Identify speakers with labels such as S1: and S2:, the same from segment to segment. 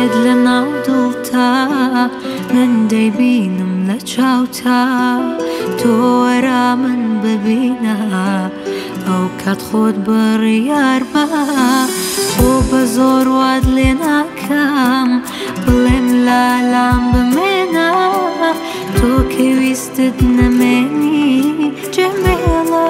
S1: ویستت لەناو دڵتا من دەیبینم لە چاوتا تۆ وەرا من ببینە ئەو کات خۆت بڕیار بە بۆ بە زۆر وات لێ ناکەم بڵێم لالام بمێنە تۆ کە ویستت نەمێنی جەمێڵە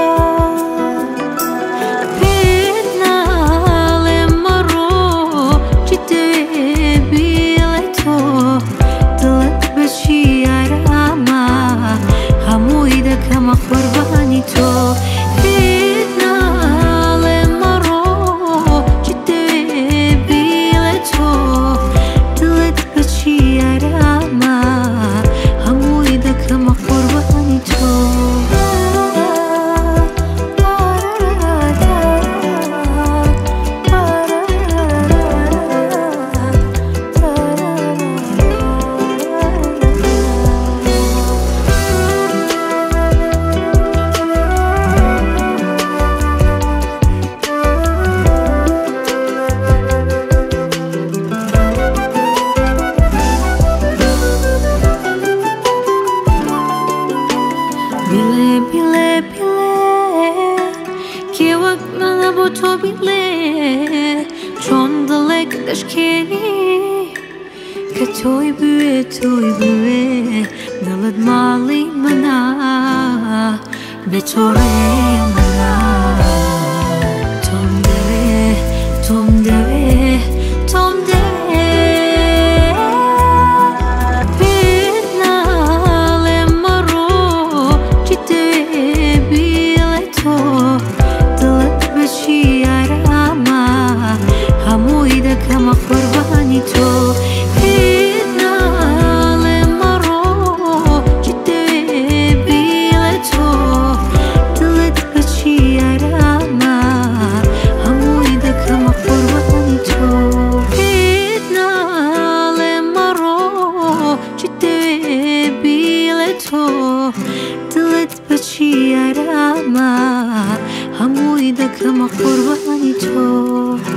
S1: قربانی تو هیچ نالم مرو جده بیل تو دلت بچی آرامه هموی دکم قربانی تو بیله بیله بیله که وقت من با تو بیله چون دلک دشکنی که توی بوه دلت مالی منا به چوره منا توم دوه توم دوه توم دوه كما قرباني تو هيت نالم مرو جدي بيلتو دلت بچي آرامه همو إذا كما قرباني تو هيت نالم مرو جدي بيلتو دلت بچي آرامه همو إذا كما قرباني تو